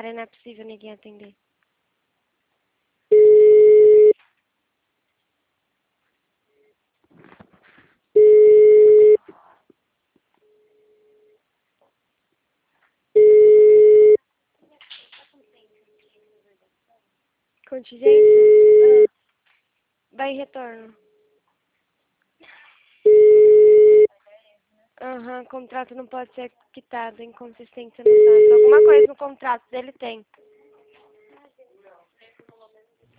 ligarem, não é possível ninguém atender. Contingência? Ah, vai em retorno. Aham, contrato não pode ser quitado, inconsistência no trato. Alguma coisa no contrato dele tem.